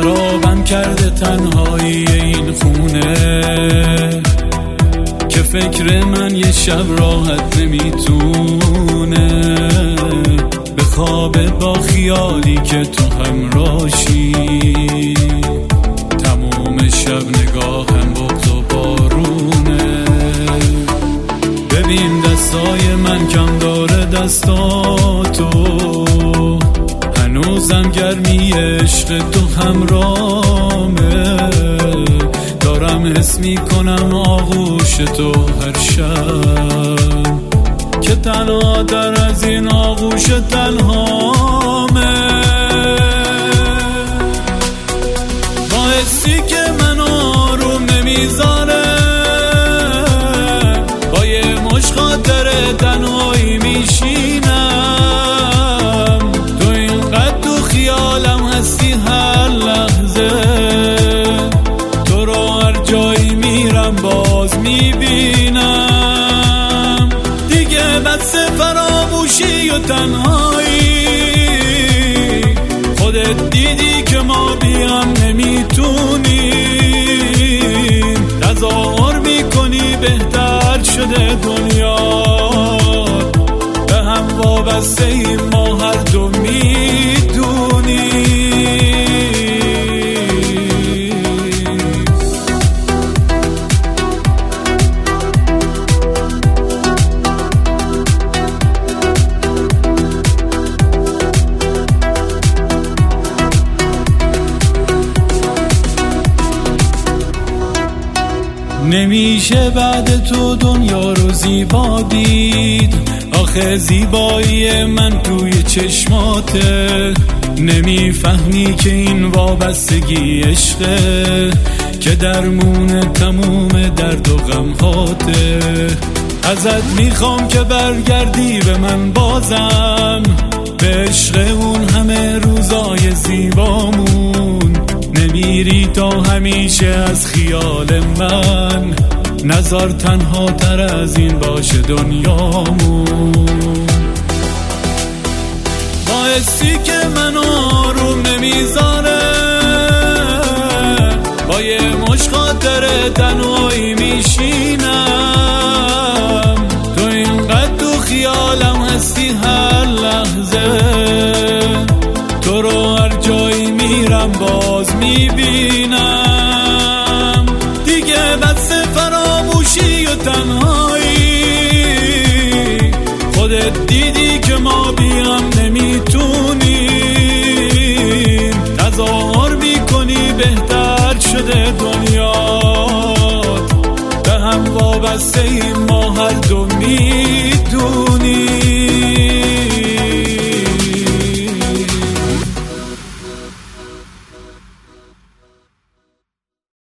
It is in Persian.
خرابم کرده تنهایی این خونه که فکر من یه شب راحت نمیتونه بخوابه با خیالی که تو همراشی. تموم شب نگاهم بغض و بارونه. ببین دستای من کم داره دستاتو، هنوزم گرمی عشق تو همرامه. دارم حس میکنم آغوش تو هر شب که تنها در از این آغوش تنهامه. با حسی که من آروم نمیذاره، با یه مش خاطر تنهایی میشینم. تو اینقدر تو خیالم هستی هر لحظه، تو رو هر جایی میرم باز میبینم. دیگه بس فراموشی و تنهایی، خودت دیدی که ما بیام نمیتونیم. تظاهر میکنی بهتر شده دنیا، به هم وابسته ایم ما هر دو میدونیم. نمیشه بعد تو دنیا رو زیبا دید، آخه زیبایی من توی چشماته. نمیفهمی که این وابستگی عشقه که درمون تموم درد و غمهاته. ازت میخوام که برگردی به من بازم، به عشق اون همه روزای زیبامون. نمیری تا همیشه از خیال من، نظر تنها تر از این باشه دنیامون. با حسی که من آروم نمیذاره، با یه مش خاطر تنهایی میشینم. تو اینقدر تو خیالم هستی هر لحظه، تو رو هر جایی میرم باز میبینم. دیگه بس فراموشی و تنهایی، خودت دیدی که ما بیام نمیتونیم. تظاهر میکنی بهتر شده دنیات، به هم وابسته ایم ما هر دو میدونیم.